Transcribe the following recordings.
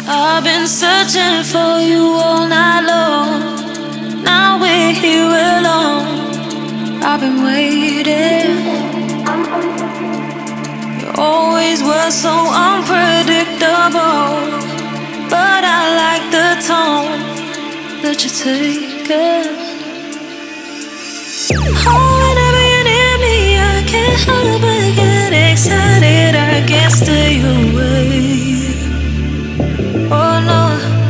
I've been searching for you all night long. Now we're here alone. I've been waiting. You always were so unpredictable, but I like the tone that you take it. Oh, whenever you're near me, I can't help but get excited. I can't stay away. Oh no.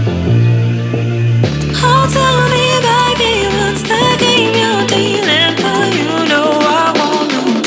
Oh, tell me about me. What's the game you're dealing for? You know I wanna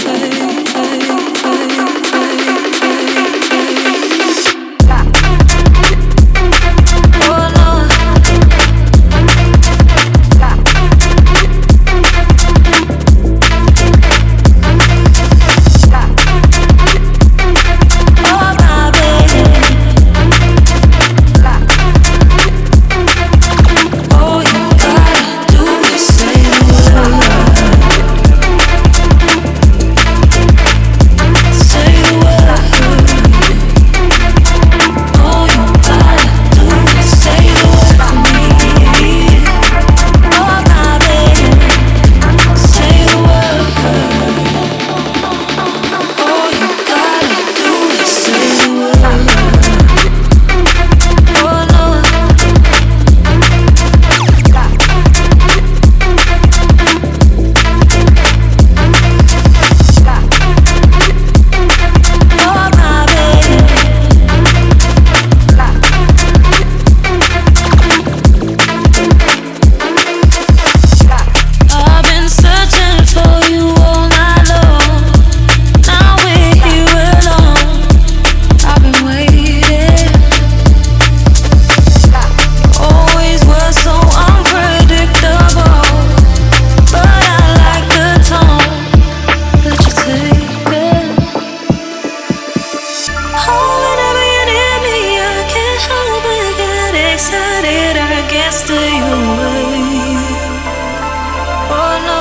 stay away. Oh no.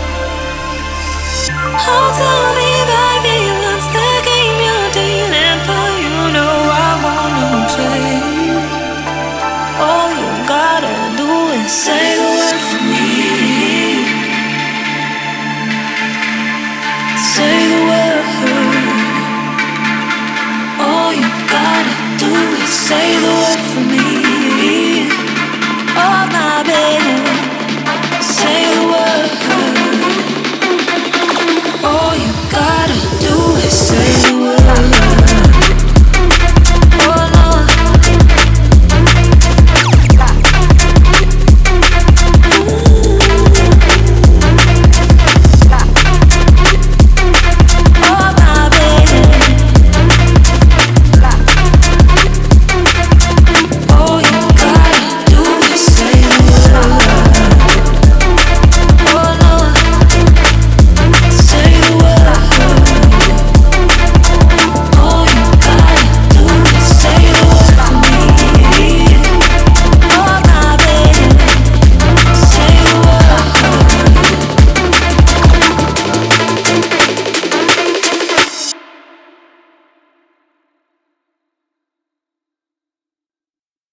Oh, tell me about me. What's the game you're dealing for? You know I wanna play. All you gotta do is say the word for me. Say the word. All you gotta do is say the word for me.